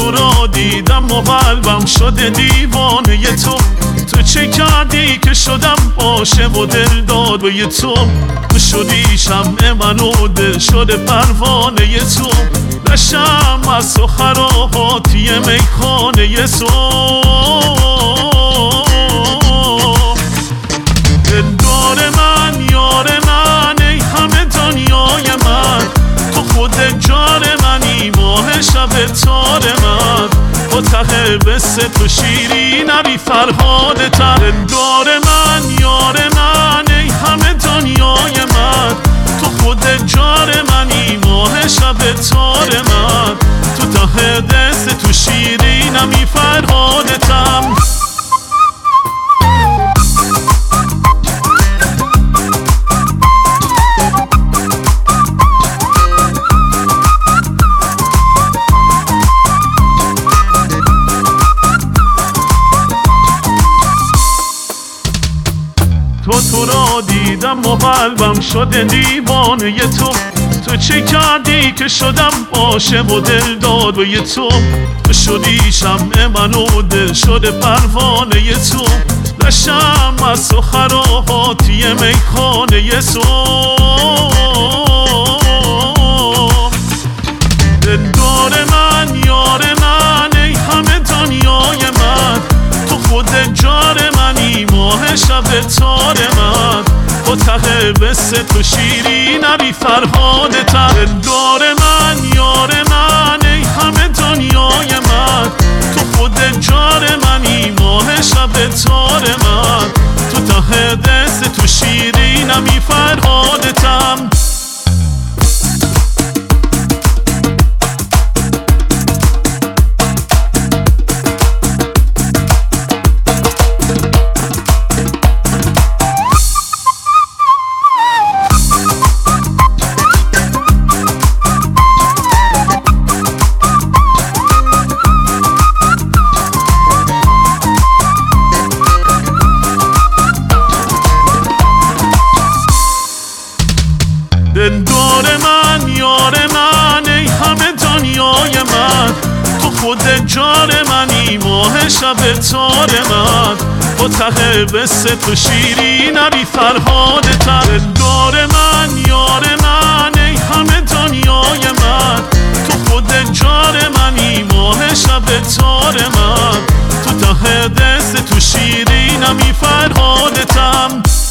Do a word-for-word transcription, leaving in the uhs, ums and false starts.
تو را دیدم و قلبم شده دیوانه تو. تو چه کردی که شدم عاشق و دل داد به تو؟ تو شدی شمع من و دل شده پروانه تو. نشم از تو خراباتی میخانه تو. دلدار من یار من ای همه دنیای من، تو خود جار منی ماه شب تار من. با ته بسته تو شیرین بی فرهاد تر. دلدار من یار من ای همه دنیای من، تو خود جار منی ماه شب تار من. تو ته دست تو شیرین بی فرهادتم. تو تو را دیدم و قلبم شده دیوانه تو. تو چه کردی که شدم عاشق و دل داد به تو؟ تو شدی شمع من و دل شده پروانه تو. نشم از تو خراباتی میخانه تو. دلدار من یار من ای همه دنیای من، تو خود جار منی ماه شب تار من. با ته بسته تو شیرین بی فرهادتم. دلدار من یار من ای همه دنیای من، تو خود جار منی ماه شب تار من. تو ته دست تو شیرین بی فرهادتم. دلدار من یار من ای همه دنیای من، تو خود جار منی ماه شب تار من. با ته بسته تو شیرین بی فرهادتم. دلدار من یار من ای همه دنیای من، تو خود جار منی ماه شب تار من. تو ته دست تو شیرین بی فرهادتم.